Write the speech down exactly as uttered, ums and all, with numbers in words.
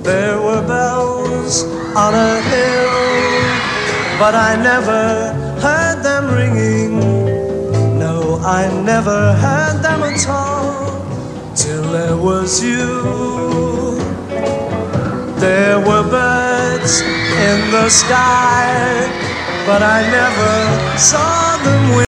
There were bells on a hill, but I never heard them ringing. No, I never heard them at all, till there was you. There were birds in the sky, but I never saw them.